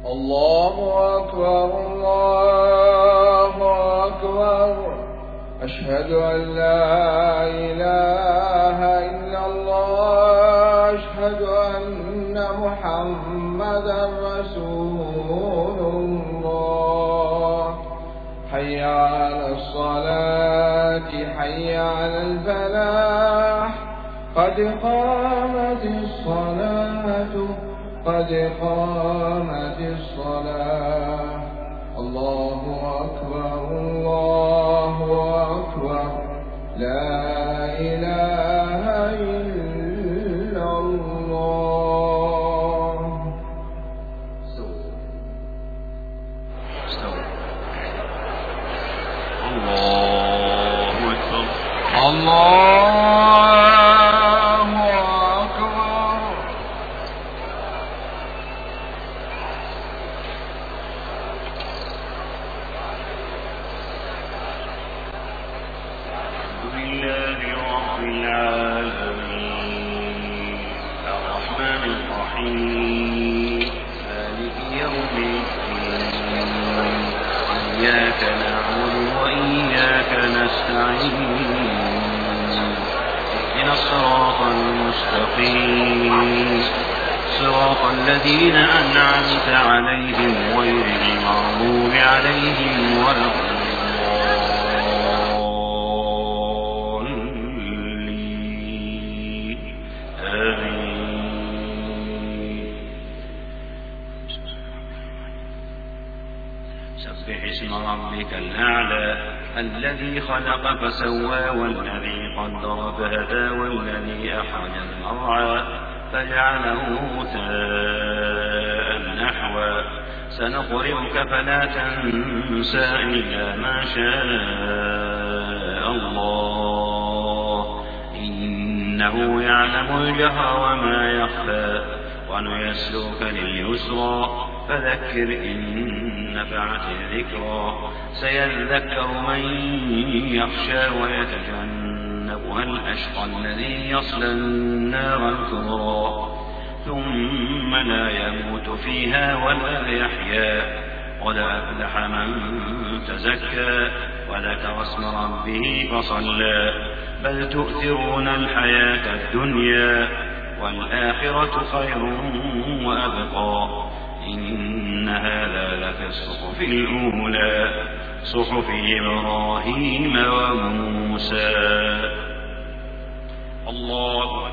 الله أكبر الله أكبر أشهد أن لا إله إلا الله أشهد أن محمدا رسول الله حي على الصلاة حي على الفلاح قد قامت الصلاة قد قامت الصلاة الله أكبر الله أكبر لا إله إلا الله. استووا. الله أكبر الله صراط الذين أنعمت عليهم غير المغضوب عليهم ولا الضالين آمين. سبح اسم ربك الأعلى الذي خلق فسوى والذي قدر فهدى والذي أخرج المرعى فجعله غثاء نحوا سنقرئك فلا تنسى إلا ما شاء الله إنه يعلم الجهر وما يخفى ونيسرك لليسرى فذكر إن نفعت الذكرى سيذكر من يخشى ويتجنبها الأشقى الذي يصلى النار الكبرى ثم لا يموت فيها ولا يحيا قد أفلح من تزكى وذكر اسم ربه فصلى بل تؤثرون الحياة الدنيا والآخرة خير وأبقى إن هذا لفي الصحف الأولى صحف إبراهيم وموسى. الله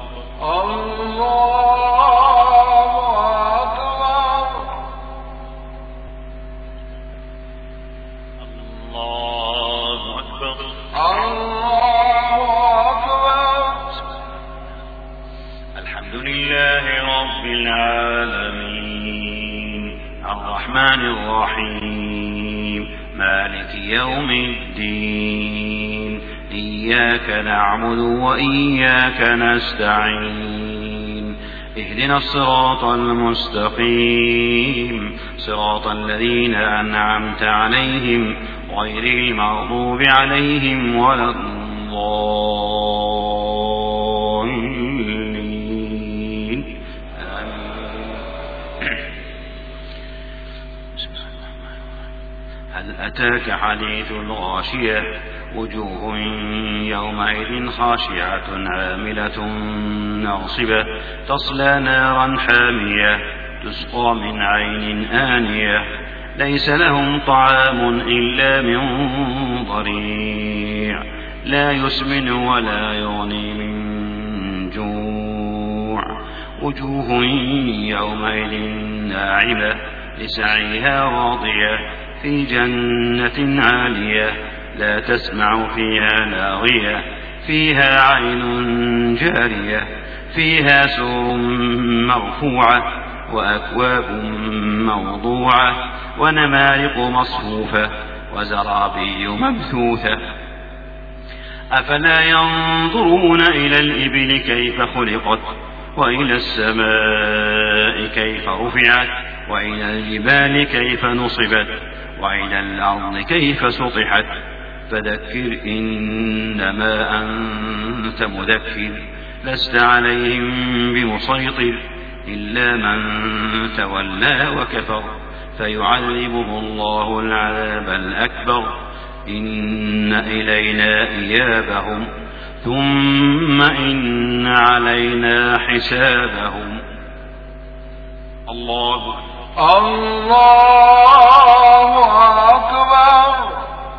الله أكبر الله أكبر الله أكبر. الحمد لله رب العالمين الرحمن الرحيم مالك يوم الدين إياك نعبد وإياك نستعين اهدنا الصراط المستقيم صراط الذين أنعمت عليهم غير المغضوب عليهم ولا الضالين هل أتاك حديث الغاشية وجوه يومئذ خاشعة عاملة ناصبة تصلى نارا حامية تسقى من عين آنية ليس لهم طعام إلا من ضريع لا يسمن ولا يغني من جوع وجوه يومئذ ناعمة لسعيها راضية في جنة عالية لا تسمع فيها لاغية فيها عين جارية فيها سور مرفوعة وأكواب موضوعة ونمارق مصفوفة وزرابي مبثوثة أفلا ينظرون إلى الإبل كيف خلقت وإلى السماء كيف رفعت وإلى الجبال كيف نصبت وإلى الأرض كيف سطحت فذكر إنما أنت مذكر لست عليهم بمسيطر إلا من تولى وكفر فيعذبه الله العذاب الأكبر إن إلينا إيابهم ثم إن علينا حسابهم. الله أكبر.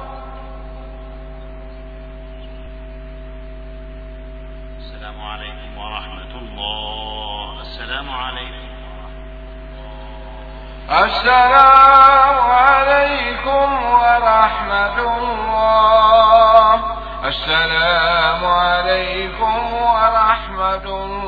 السلام عليكم ورحمة الله. السلام عليكم. السلام عليكم ورحمة الله. السلام عليكم ورحمة الله.